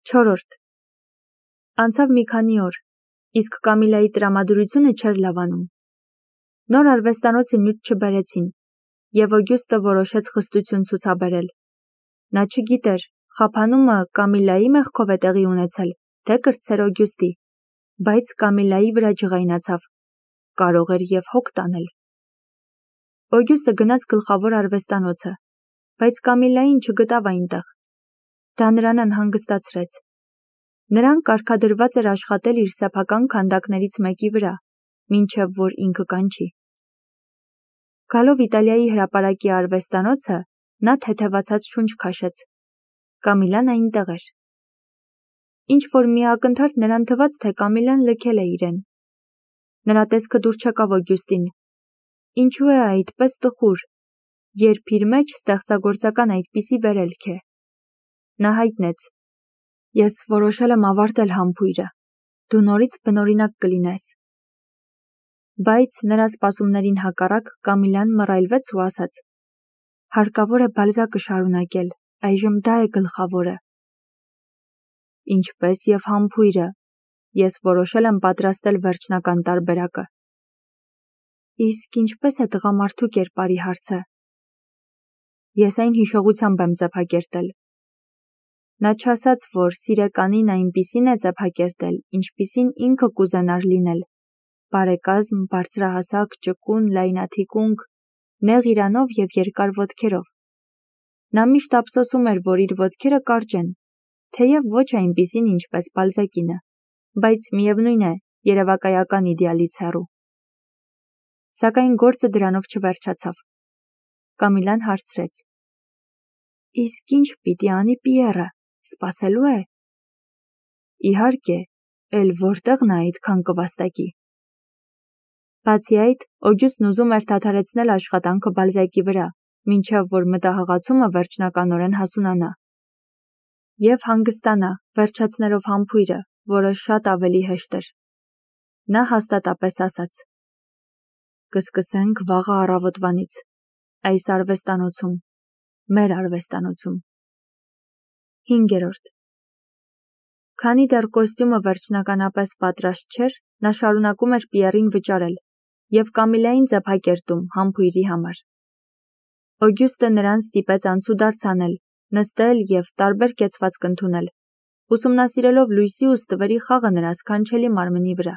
4. Անցավ մի քանի օր, իսկ Կամիլայի տրամադրությունը չէր լավանում։ Նոր արվեստանոցի նյութ չբերեցին, և Օգյուստը որոշեց խստություն ցուցաբերել։ Նա չգիտեր, խափանումը Կամիլայի մեղքով է տեղի ունեցել, թե կրտսեր Օգյուստի, բայց Կամիլայի վրա ջղայնացավ, կարող էր և հոգ տանել։ Օգյուստը գնաց գլխավոր արվեստանոցը, բայց Կամիլային չգտավ այնտեղ։ Դա նրան անհանգստացրեց։ Նրան կարգադրված էր աշխատել իր սեփական քանդակներից մեկի վրա, մինչև որ ինքը կանչի։ Գալով Իտալիայի հրապարակի արվեստանոցը, նա թեթևացած շունչ քաշեց։ Կամիլան այնտեղ էր։ Ինչ-որ մի ակնթարթ նրան թվաց, թե Կամիլան լքել է իրեն։ Նրա տեսքը դուր չեկավ Օգյուստին։ Ինչու է այդպես տխուր, երբ իր մեջ ստեղծագործական այդպիսի վերելք է։ Նա հայտնեց. «Ես որոշել եմ ավարտել համբույրը, դու նորից բնօրինակ կլինես»։ Բայց նրա սպասումներին հակառակ Կամիլան մռայլվեց ու ասաց. «Հարկավոր է Բալզակը շարունակել, այժմ դա է գլխավորը»։ Ինչպես և համբույրը, ես որոշել եմ պատրաստել վերջնական տարբերակը։ Իսկ ինչպես է տղամարդու կերպարի հարցը։ Ես այն հիշողությամբ եմ ձեփակերտել։ Նա չասաց, որ սիրեկանին այնպիսին է ձեփակերտել, ինչպիսին ինքը կուզենար լինել, բարեկազմ, բարձրահասակ, ճկուն, լայնաթիկունք, նեղ իրանով և երկար ոտքերով։ Նա միշտ ափսոսում էր, որ իր ոտքերը կարճ են, թեև ոչ այնպիսին, ինչպես Բալզակինը, բայց միևնույն է, երևակայական իդեալից հեռու։ Սակայն գործը դրանով չվերջացավ։ Կամիլան հարցրեց. Իսկ ինչ պիտի անի Պիերը, սպասելու է։ Իհարկե, էլ որտեղ նա այդքան կվաստակի։ Բացի այդ, Օգյուստն ուզում էր դադարեցնել աշխատանքը Բալզակի վրա, մինչև որ մտահղացումը վերջնականորեն հասունանա։ Եվ հանգստանա, վերջացնելով համբույրը, որը շատ ավելի հեշտ էր։ Նա հաստատապես ասաց. Կսկսենք վաղը առավոտվանից, այս արվեստանոցում, մեր արվեստանոցում։ 5. Քանի դեռ կոստյումը վերջնականապես պատրաստ չէր, նա շարունակում էր Պիերին վճարել և Կամիլային ձեփակերտում համբույրի համար։ Օգյուստը նրան ստիպեց անցուդարձ անել, նստել և տարբեր կեցվածք ընդունել, ուսումնասիրելով լույսի ու ստվերի խաղը նրա սքանչելի մարմնի վրա։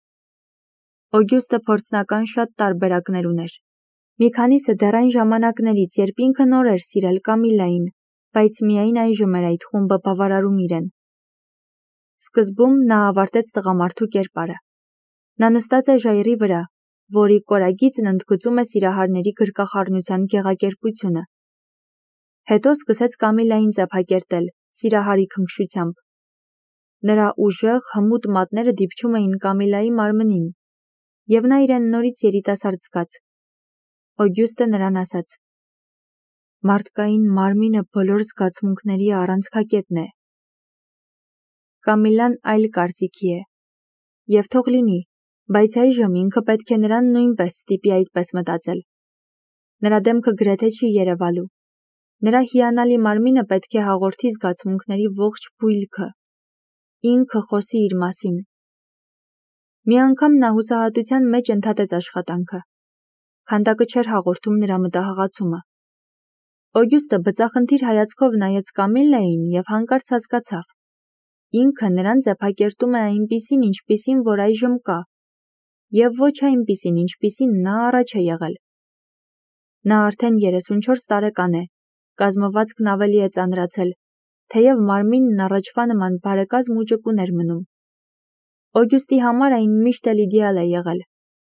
Օգյուստը փորձնական շատ տարբերակներ ուներ։ Մի քանիսը դեռ այն ժամանակներից, երբ ինքը նոր էր սիրել Կամիլային, բայց միայն այժմ էր այդ խումբը բավարարում իրեն։ Սկզբում նա ավարտեց տղամարդու կերպարը։ Նա նստած է ժայռի վրա, որի կորագիծն ընդգծում է սիրահարների գրկախառնության գեղակերպությունը։ Հետո սկսեց Կամիլային ձեփակերտել, սիրահարի քնքշությամբ։ Նրա ուժեղ, հմուտ մատները դիպչում էին Կամիլայի մարմնին, և նա իրեն նորից երիտասարդ զգաց։ Օգյուստը նրան ասաց. Մարդկային մարմինը բոլոր զգացմունքների առանցքակետն է։ Կամիլան այլ կարծիքի է։ Եվ թող լինի, բայց այժմ ինքը պետք է նրան նույնպես ստիպի այդպես մտածել։ Նրա դեմքը գրեթե չի երևալու։ Նրա հիանալի մարմինը պետք է հաղորդի զգացմունքների ողջ բույլքը։ Ինքը խոսի իր մասին։ Մի անգամ նա հուսահատության մեջ ընդհատեց աշխատանքը։ Քանդակը չէր հաղորդում նրա մտահղացումը։ Օգյուստը բծախնդիր հայացքով նայեց Կամիլային և հանկարծ հասկացավ. ինքը նրան ձեփակերտում է այնպիսին, ինչպիսին որ այժմ կա, և ոչ այնպիսին, ինչպիսին նա առաջ է եղել։ Նա արդեն 34 տարեկան է, կազմվածքն ավելի է ծանրացել, թեև մարմինն առաջվա նման բարեկազմ ու ճկուն էր մնում։ Օգյուստի համար այն միշտ էլ իդեալ է եղել։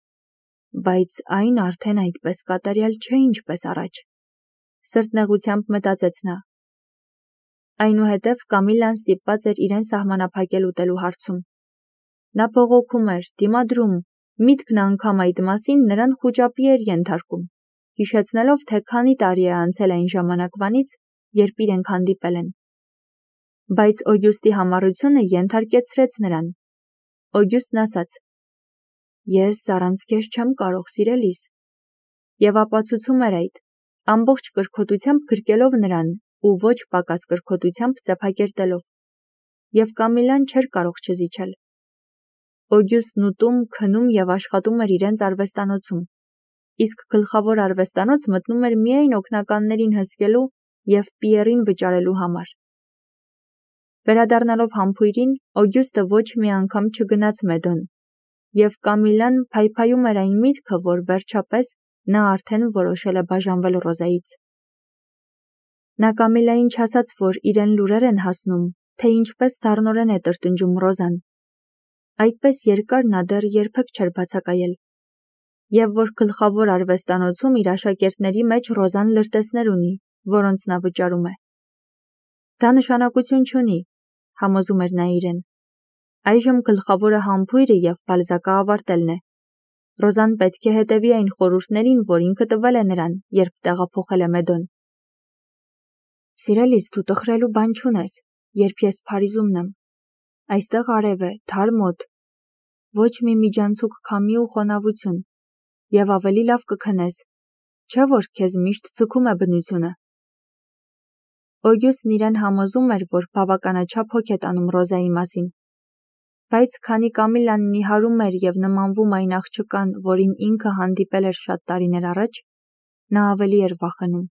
Բայց այն արդեն այդպես կատարյալ չէ, ինչպես առաջ։ Սրտնեղությամբ մտածեց նա։ Այնուհետև Կամիլան ստիպված էր իրեն սահմանափակել ուտելու հարցում։ Նա բողոքում էր, դիմադրում, միտքն անգամ այդ մասին նրան խուճապի էր ենթարկում, հիշեցնելով, թե քանի տարի է անցել այն ժամանակվանից, երբ իրենք հանդիպել են։ Բայց Օգյուստի համառությունը ենթարկեցրեց նրան։ Օգյուստն ասաց. Ես առանց քեզ չեմ կարող, սիրելիս։ Եվ ապացուցում էր այդ, ամբողջ կրքոտությամբ գրկելով նրան ու ոչ պակաս կրքոտությամբ ձեփակերտելով։ և Կամիլան չէր կարող չզիջել։ Օգյուստն ուտում, քնում և աշխատում էր իրենց արվեստանոցում, իսկ գլխավոր արվեստանոց մտնում էր միայն օգնականներին հսկելու և Պիերին վճարելու համար։ Վերադառնալով համբույրին, Օգյուստը ոչ մի անգամ չգնաց Մեդոն, և Կամիլան փայփայում էր այն միտքը, որ վերջապես նա արդեն որոշել է բաժանվել Ռոզայից։ Նա Կամիլային չասաց, որ իրեն լուրեր են հասնում, թե ինչպես դառնորեն է տրտնջում Ռոզան։ Այդպես երկար նա դեռ երբեք չէր բացակայել, և որ գլխավոր արվեստանոցում իր աշակերտների մեջ Ռոզան լրտեսներ ունի, որոնց նա վճարում է։ Դա նշանակություն չունի, համոզում էր նա իրեն։ Այժմ գլխավորը համբույրը և Բալզակը ավարտելն է։ Ռոզան պետք է հետևի այն խորհուրդներին, որ ինքը տվել է նրան, երբ տեղափոխել է Մեդոն։ Սիրելիս, դու տխրելու բան չունես, երբ ես Փարիզումն եմ։ Այստեղ արև է, թարմ օդ, ոչ մի միջանցիկ քամի ու խոնավություն, և ավելի լավ կքնես, չէ՞ որ քեզ միշտ ձգում է բնությունը։ Օգյուստն իրեն համոզում էր, որ բավականաչափ հոգ է տանում Ռոզայի մասին, բայց քանի Կամիլան նիհարում էր և նմանվում այն աղջկան, որին ինքը հանդիպել էր շատ տարիներ առաջ, նա ավելի էր վախենում։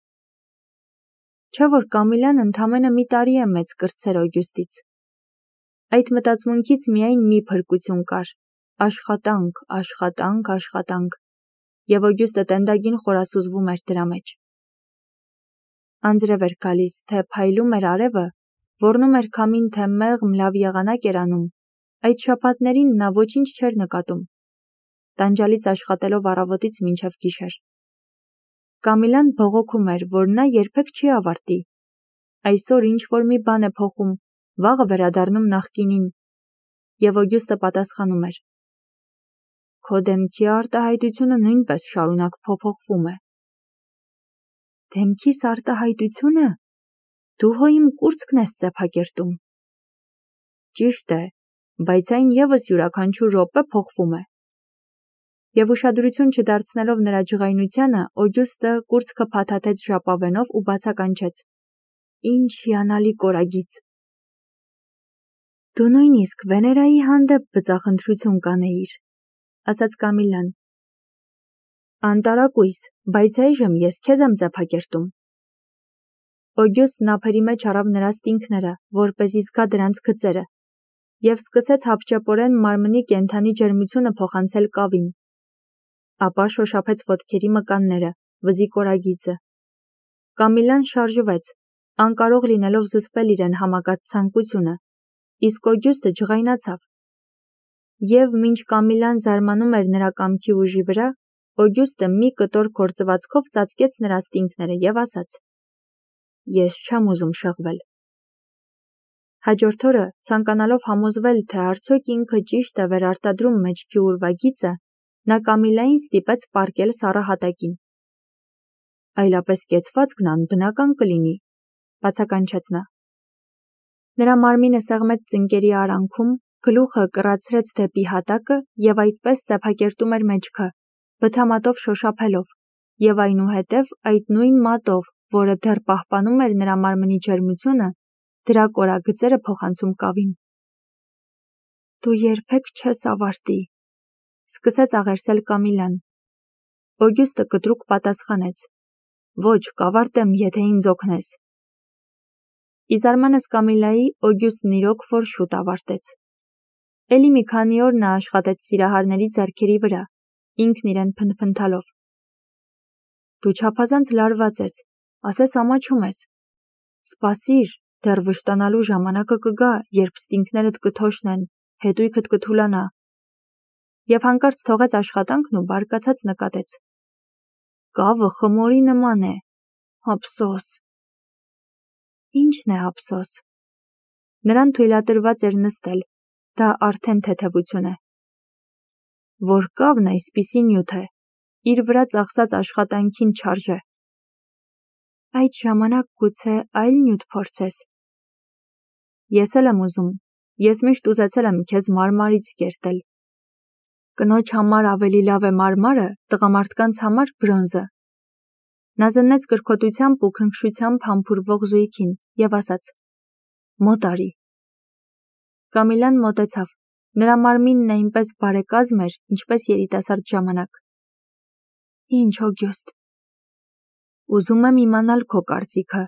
Չէ՞ որ Կամիլան ընդամենը մի տարի է մեծ կրտսեր Օգյուստից։ Այդ մտածմունքից միայն մի փրկություն կար՝ աշխատանք, աշխատանք, աշխատանք, և Օգյուստը տենդագին խորասուզվում էր դրա մեջ։ Անձրև էր գալիս, թե փայլում էր արևը, ոռնում էր քամին, թե մեղմ լավ եղանակ էր անում, այդ շաբաթներին նա ոչինչ չէր նկատում, տանջալից աշխատելով առավոտից մինչև գիշեր։ Կամիլան բողոքում էր, որ նա երբեք չի ավարտի։ Այսօր ինչ-որ մի բան է փոխում, վաղը վերադառնում նախկինին, և Օգյուստը պատասխանում էր. Քո դեմքի արտահայտությունը նույնպես շարունակ փոփոխվում է։ Դեմքիս արտահայտությունը։ Դու հո իմ կուրծքն ես ծեփակերտում։ Ճիշտ է, բայց այն ևս յուրաքանչյուր րոպե փոխվում է։ Եվ ուշադրություն չդարձնելով նրա ջղայնությանը, Օգյուստը կուրծքը փաթաթեց ժապավենով ու բացականչեց. Ինչ հիանալի կորագիծ։ Դու նույնիսկ Վեներայի հանդեպ բծախնդրություն կանեիր, ասաց Կամիլան։ Անտարակույս, բայց այժմ ես քեզ եմ ծեփակերտում։ Օգյուստն ափերի մեջ առավ նրա ստինգները, որպեսզի զգա դրանց գծերը, և սկսեց հապճեպորեն մարմնի կենդանի ջերմությունը փոխանցել կավին։ Ապա շոշափեց ոտքերի մկանները, վզի կորագիծը։ Կամիլան շարժվեց, անկարող լինելով զսպել իրեն համակած ցանկությունը, իսկ Օգյուստը ջղայնացավ։ Եվ մինչ Կամիլան զարմանում էր նրա կամքի ուժի վրա, Օգյուստը մի կտոր գործվածքով ծածկեց նրա ստինգները և ասաց. Ես չեմ ուզում շեղվել։ Հաջորդ օրը, ցանկանալով համոզվել, թե արդյոք ինքը ճիշտ է վերարտադրում մեջքի ուրվագիծը, նա Կամիլային ստիպեց պառկել սառահատակին։ Այլապես կեցվածքն անբնական կլինի, բացականչեց նա։ Նրա մարմինը սեղմեց ծնկերի արանքում, գլուխը կռացրեց դեպի հատակը և այդպես ծեփակերտում էր մեջքը, բթամատով շոշափելով, և այնուհետև այդ նույն մատով, որը դեռ պահպանում էր նրա մարմնի ջերմությունը, դրա կորագծերը փոխանցում կավին։ Դու երբեք չես ավարտի, սկսեց աղերսել Կամիլան։ Օգյուստը կտրուկ պատասխանեց. Ոչ, կավարտեմ, եթե ինձ օգնես։ Ի զարմանս Կամիլայի, Օգյուստն իրոք որ շուտ ավարտեց։ Էլի մի քանի օր նա աշխատեց սիրահարների ձեռքերի վրա, ինքն իրեն փնթփնթալով։ Դու չափազանց լարված ես, ասես ամաչում ես։ Սպասիր, դեռ վշտանալու ժամանակը կգա, երբ ստինգներդ կթոշնեն, հետույքդ կթուլանա։ Եվ հանկարծ թողեց աշխատանքն ու բարկացած նկատեց. Կավը խմորի նման է։ Ափսոս։ Ինչն է ափսոս։ Նրան թույլատրված էր նստել, դա արդեն թեթևություն է։ Որ կավն այսպիսի նյութ է, իր վրա ծախսած աշխատանքին չարժե։ Այդ ժամանակ գուցե այլ նյութ փորձես։ Ես էլ եմ ուզում, ես միշտ ուզեցել եմ քեզ մարմարից կերտել։ Կնոջ համար ավելի լավ է մարմարը, տղամարդկանց համար բրոնզը։ Նա զննեց կրքոտությամբ ու քնքշությամբ համբուրվող զույգին և ասաց. Մոտ արի։ Կամիլան մոտեցավ, նրա մարմինն այնպես բարեկազմ էր, ինչպես երիտասարդ ժամանակ։ Ինչ, Օգյուստ։ Ուզում եմ իմանալ քո կարծիքը։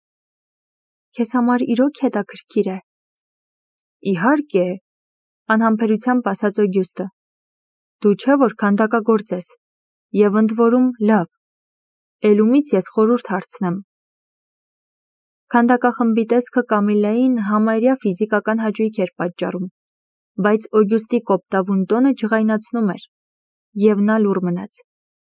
Քեզ համար իրոք հետաքրքիր է։ Իհարկե, անհամբերությամբ ասաց Օգյուստը։ Դու չէ, որ քանդակագործ ես, և ընդ որում լավ։ Էլումից ես խորհուրդ հարցնեմ։ Քանդակախմբի տեսքը Կամիլային համարյա ֆիզիկական հաճույք էր պատճառում, բայց Օգյուստի կոպտավուն տոնը ջղայնացնում էր, և նա լուռ մնաց։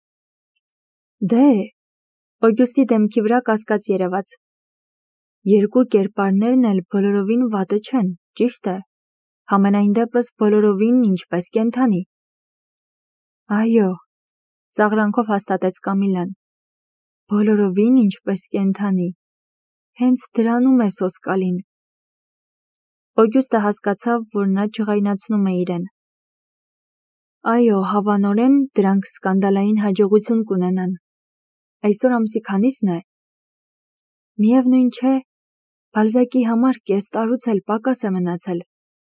Դե, Օգյուստի դեմքի վրա կասկած երևաց։ Երկու կերպարներն էլ բոլորովին վատը չեն, ճիշտ է, համենայն դեպս բոլորովին ինչպես կենդանի։ Այո, ծաղրանքով հաստատեց Կամիլան։ Բոլորովին ինչպես կենդանի։ Հենց դրանում է սոսկալին։ Օգյուստը հասկացավ, որ նա ջղայնացնում է իրեն։ Այո, հավանորեն դրանք սկանդալային հաջողություն կունենան։ Այսօր ամսի քանի՞սն է։ Միևնույն չէ, Բալզակի համար կես տարուց էլ պակաս է մնացել։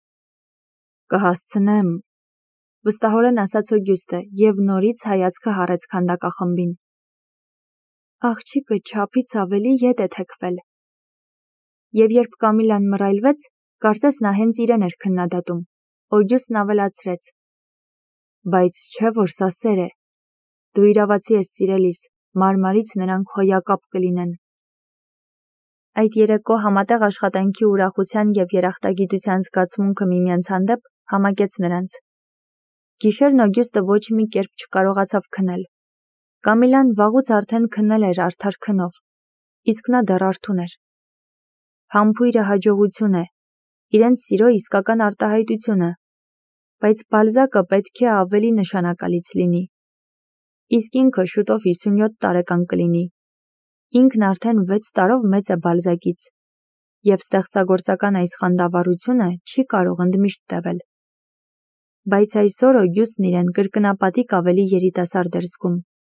Կհասցնեմ, վստահորեն ասաց Օգյուստը և նորից հայացքը հառեց քանդակախմբին։ Աղջիկը չափից ավելի ետ է թեքվել։ Եվ երբ Կամիլան մռայլվեց, կարծես նա հենց իրեն էր քննադատում, Օգյուստն ավելացրեց. Բայց չէ որ սա սեր է։ Դու իրավացի ես սիրելիս, մարմարից նրանք հոյակապ կլինեն։ Այդ երեկո համատեղ աշխատանքի ուրախության և երախտագիտության զգացմունքը միմյանց հանդեպ համակեց նրանց։ Գիշերն Օգյուստը ոչ մի կերպ չկարողացավ քնել։ Կամիլան վաղուց արդեն քնել էր արդար քնով, իսկ նա դեռ արթուն էր։ Համբույրը հաջողություն է, իրենց սիրո իսկական արտահայտությունը, բայց Բալզակը պետք է ավելի նշանակալից լինի։ Իսկ ինքը շուտով 57 տարեկան կլինի։ Ինքն արդեն 6 տարով մեծ է Բալզակից, և ստեղծագործական այս խանդավառությունը չի կարող ընդմիշտ տևել։ Բայց այսօր Օգյուստն իրեն կրկնապատիկ ավելի երիտասարդ էր զգում։